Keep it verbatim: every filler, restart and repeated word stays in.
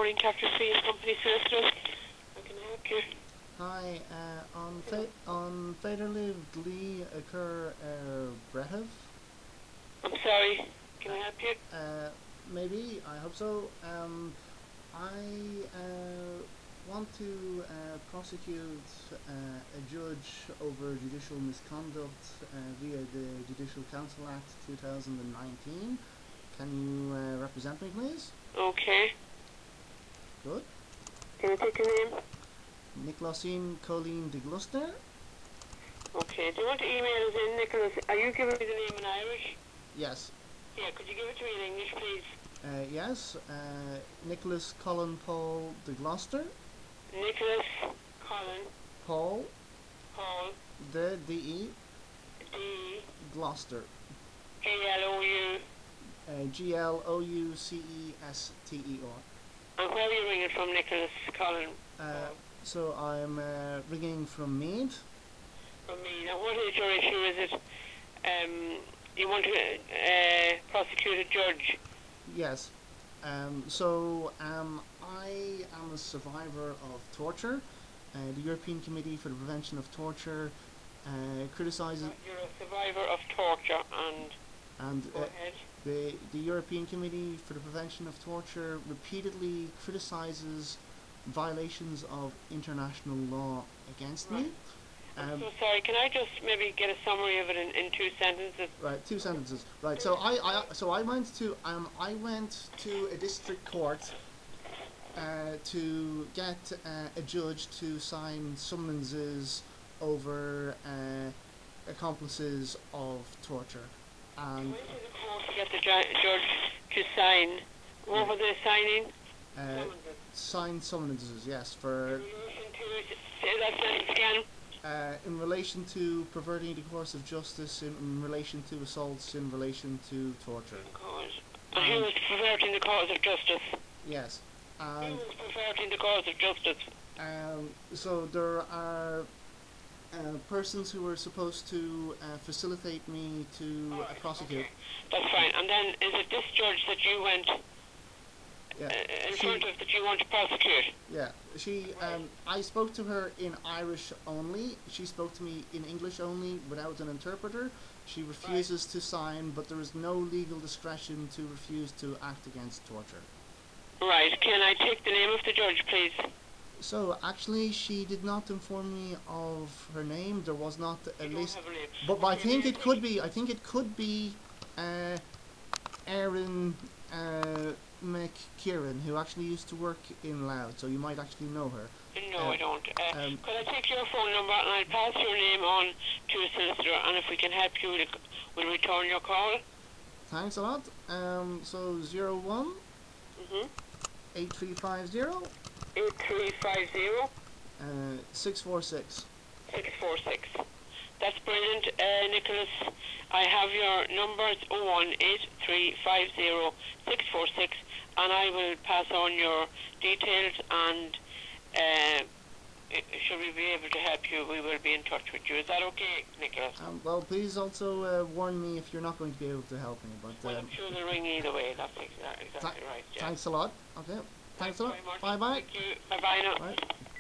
Maureen Captain Free and Company Solicitors. How can I help you? Hi, uh, on fa on Faderliv Lee occur uh, Brehev? I'm sorry, can I help you? Uh, maybe, I hope so. Um, I uh, want to uh, prosecute uh, a judge over judicial misconduct uh, via the Judicial Council Act two thousand nineteen. Can you uh, represent me, please? Okay. Good. Can I take your name? Nicolasin Colleen de Gloucester. Okay, do you want to email us in, Nicholas? Are you giving me the name in Irish? Yes. Yeah, could you give it to me in English, please? Uh, yes. Uh, Nicholas Colin Paul de Gloucester. Nicholas Colin Paul Paul de D E D Gloucester. G L O U. Uh, G L O U C E S T E R. And where are you ringing from, Nicholas Colin? Uh, so I'm uh, ringing from Mead. From me. Now, what is your issue? Is it um, you want to uh, prosecute a judge? Yes. Um, so um, I am a survivor of torture. Uh, the European Committee for the Prevention of Torture uh, criticises. You're a survivor of torture, and and go uh, ahead. the the European Committee for the Prevention of Torture repeatedly criticises violations of international law against Right. me. I'm Um, so sorry. Can I just maybe get a summary of it in, in two sentences? Right, two sentences. Right, so I, I so I went to um I went to a district court uh, to get uh, a judge to sign summonses over uh, accomplices of torture, You and went to the court to get the ju- judge to sign. What were they signing? uh, Summonses. signed summonses, yes, In for relation to, say that sentence again. uh, in relation to perverting the course of justice, in, in relation to assaults, in relation to torture. Cause. And who was perverting the cause of justice? Yes, Who and was perverting the cause of justice? Um, so there are uh, persons who are supposed to uh, facilitate me to uh, Alright, prosecute. okay. That's fine. And then is it this judge that you went Yeah, uh, in she, front of that you want to prosecute? yeah. She. Um, I spoke to her in Irish only. She spoke to me in English only without an interpreter. She refuses to sign, but there is no legal discretion to refuse to act against torture. Right. Can I take the name of the judge, please? So actually, she did not inform me of her name. There was not a You don't list. have a name. But, but I Okay, think may it could be. I think it could be uh, Erin uh, McKieran, who actually used to work in Loud. So you might actually know her. No, Uh, I don't. Uh, um, could I take your phone number and I'll pass your name on to a solicitor, and if we can help you, we'll we'll return your call. Thanks a lot. Um, so zero one Mhm. eight three five zero Eight three five zero uh, six four six. six four six. That's brilliant, uh, Nicholas. I have your numbers oh one eight three five zero six four six, and I will pass on your details, and uh, i- should we be able to help you, we will be in touch with you. Is that okay, Nicholas? Um, well, please also uh, warn me if you're not going to be able to help me. But Well, um, I'm sure they'll ring either way. That's exa- exactly right. Yeah. thanks a lot. Okay. Thanks a lot. very much. Bye bye. Thank you. Bye bye now. Bye.